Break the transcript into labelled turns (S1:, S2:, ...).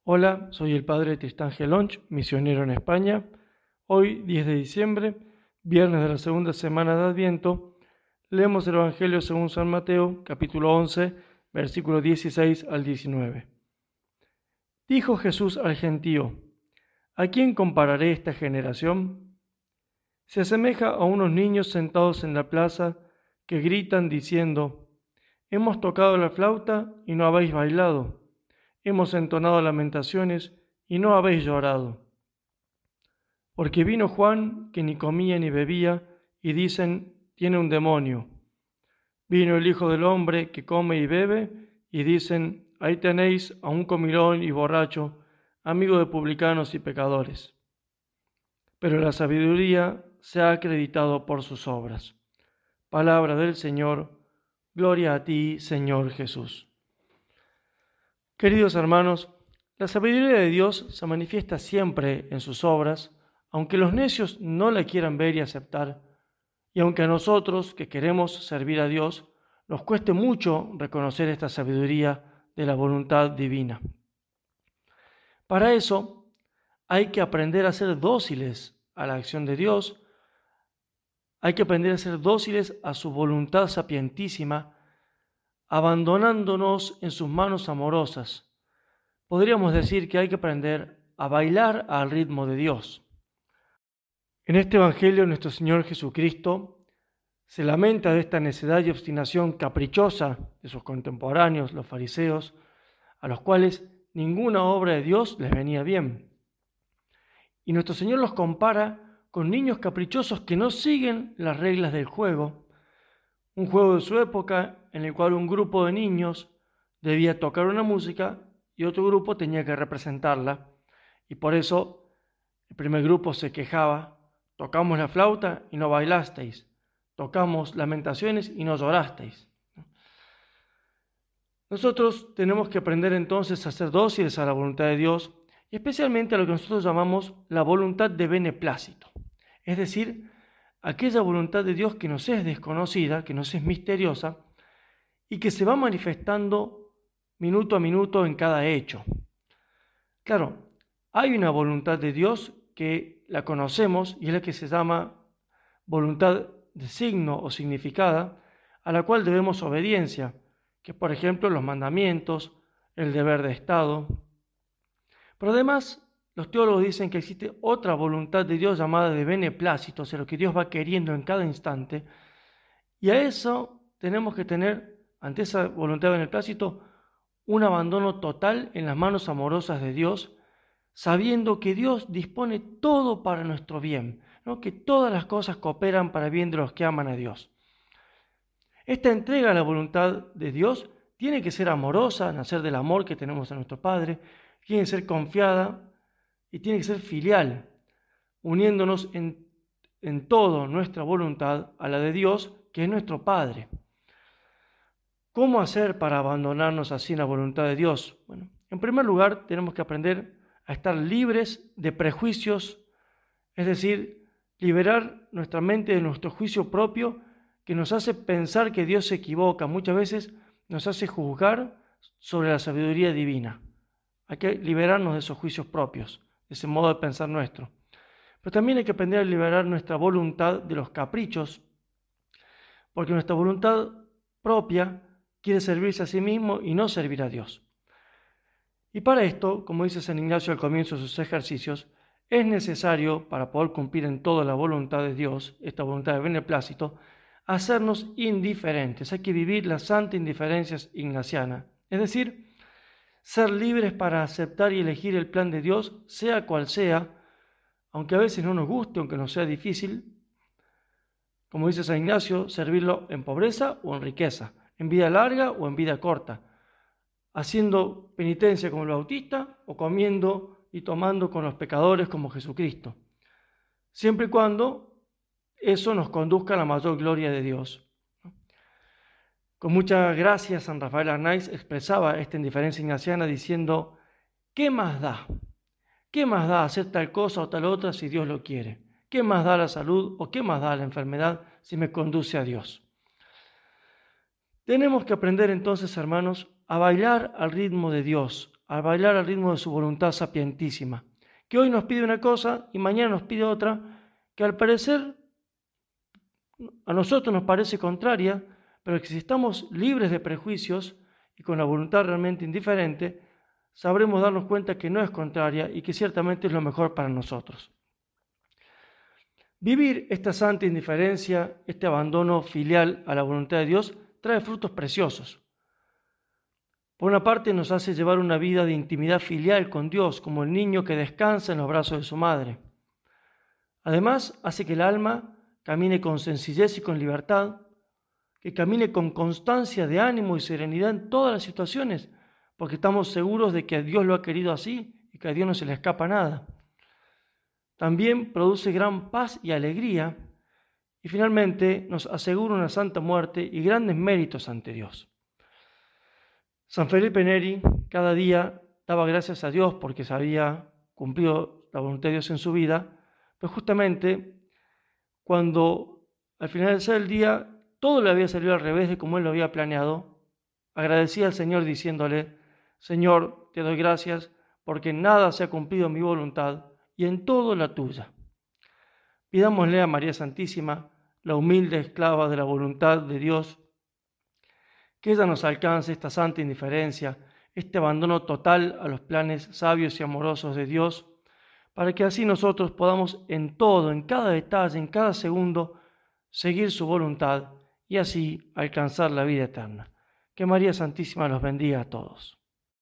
S1: Hola, soy el padre Tristán Gelonch, misionero en España. Hoy, 10 de diciembre, viernes de la segunda semana de Adviento, leemos el Evangelio según San Mateo, capítulo 11, versículos 16 al 19. Dijo Jesús al gentío: ¿A quién compararé esta generación? Se asemeja a unos niños sentados en la plaza que gritan diciendo: Hemos tocado la flauta y no habéis bailado. Hemos entonado lamentaciones y no habéis llorado. Porque vino Juan, que ni comía ni bebía, y dicen: tiene un demonio. Vino el Hijo del Hombre, que come y bebe, y dicen: ahí tenéis a un comilón y borracho, amigo de publicanos y pecadores. Pero la sabiduría se ha acreditado por sus obras. Palabra del Señor. Gloria a ti, Señor Jesús. Queridos hermanos, la sabiduría de Dios se manifiesta siempre en sus obras, aunque los necios no la quieran ver y aceptar, y aunque a nosotros, que queremos servir a Dios, nos cueste mucho reconocer esta sabiduría de la voluntad divina. Para eso hay que aprender a ser dóciles a la acción de Dios, hay que aprender a ser dóciles a su voluntad sapientísima, abandonándonos en sus manos amorosas. Podríamos decir que hay que aprender a bailar al ritmo de Dios. En este Evangelio nuestro Señor Jesucristo se lamenta de esta necedad y obstinación caprichosa de sus contemporáneos, los fariseos, a los cuales ninguna obra de Dios les venía bien. Y nuestro Señor los compara con niños caprichosos que no siguen las reglas del juego, un juego de su época en el cual un grupo de niños debía tocar una música y otro grupo tenía que representarla. Y por eso el primer grupo se quejaba: tocamos la flauta y no bailasteis, tocamos lamentaciones y no llorasteis. Nosotros tenemos que aprender entonces a ser dóciles a la voluntad de Dios, y especialmente a lo que nosotros llamamos la voluntad de beneplácito, es decir, aquella voluntad de Dios que nos es desconocida, que nos es misteriosa, y que se va manifestando minuto a minuto en cada hecho. Claro, hay una voluntad de Dios que la conocemos y es la que se llama voluntad de signo o significada, a la cual debemos obediencia, que por ejemplo los mandamientos, el deber de Estado. Pero además, los teólogos dicen que existe otra voluntad de Dios llamada de beneplácito, o sea, lo que Dios va queriendo en cada instante, y a eso tenemos que tener, ante esa voluntad de beneplácito, un abandono total en las manos amorosas de Dios, sabiendo que Dios dispone todo para nuestro bien, ¿no? Que todas las cosas cooperan para bien de los que aman a Dios. Esta entrega a la voluntad de Dios tiene que ser amorosa, nacer del amor que tenemos a nuestro Padre, tiene que ser confiada y tiene que ser filial, uniéndonos en todo nuestra voluntad a la de Dios, que es nuestro Padre. ¿Cómo hacer para abandonarnos así en la voluntad de Dios? Bueno, en primer lugar, tenemos que aprender a estar libres de prejuicios, es decir, liberar nuestra mente de nuestro juicio propio que nos hace pensar que Dios se equivoca, muchas veces nos hace juzgar sobre la sabiduría divina. Hay que liberarnos de esos juicios propios, de ese modo de pensar nuestro. Pero también hay que aprender a liberar nuestra voluntad de los caprichos, porque nuestra voluntad propia quiere servirse a sí mismo y no servir a Dios. Y para esto, como dice San Ignacio al comienzo de sus ejercicios, es necesario, para poder cumplir en todo la voluntad de Dios, esta voluntad de beneplácito, hacernos indiferentes. Hay que vivir la santa indiferencia ignaciana, es decir, ser libres para aceptar y elegir el plan de Dios, sea cual sea, aunque a veces no nos guste, aunque nos sea difícil. Como dice San Ignacio, servirlo en pobreza o en riqueza, en vida larga o en vida corta, haciendo penitencia como el Bautista o comiendo y tomando con los pecadores como Jesucristo, siempre y cuando eso nos conduzca a la mayor gloria de Dios. Con mucha gracia, San Rafael Arnaiz expresaba esta indiferencia ignaciana diciendo: ¿qué más da? ¿Qué más da hacer tal cosa o tal otra si Dios lo quiere? ¿Qué más da la salud o qué más da la enfermedad si me conduce a Dios? Tenemos que aprender entonces, hermanos, a bailar al ritmo de Dios, a bailar al ritmo de su voluntad sapientísima, que hoy nos pide una cosa y mañana nos pide otra, que al parecer a nosotros nos parece contraria, pero que si estamos libres de prejuicios y con la voluntad realmente indiferente, sabremos darnos cuenta que no es contraria y que ciertamente es lo mejor para nosotros. Vivir esta santa indiferencia, este abandono filial a la voluntad de Dios, trae frutos preciosos. Por una parte, nos hace llevar una vida de intimidad filial con Dios, como el niño que descansa en los brazos de su madre. Además, hace que el alma camine con sencillez y con libertad, que camine con constancia de ánimo y serenidad en todas las situaciones, porque estamos seguros de que Dios lo ha querido así y que a Dios no se le escapa nada. También produce gran paz y alegría y finalmente nos asegura una santa muerte y grandes méritos ante Dios. San Felipe Neri cada día daba gracias a Dios porque se había cumplido la voluntad de Dios en su vida, pero justamente cuando al finalizar el día todo le había salido al revés de como él lo había planeado, agradecía al Señor diciéndole: Señor, te doy gracias porque en nada se ha cumplido mi voluntad y en todo la tuya. Pidámosle a María Santísima, la humilde esclava de la voluntad de Dios, que ella nos alcance esta santa indiferencia, este abandono total a los planes sabios y amorosos de Dios, para que así nosotros podamos en todo, en cada detalle, en cada segundo, seguir su voluntad y así alcanzar la vida eterna. Que María Santísima los bendiga a todos.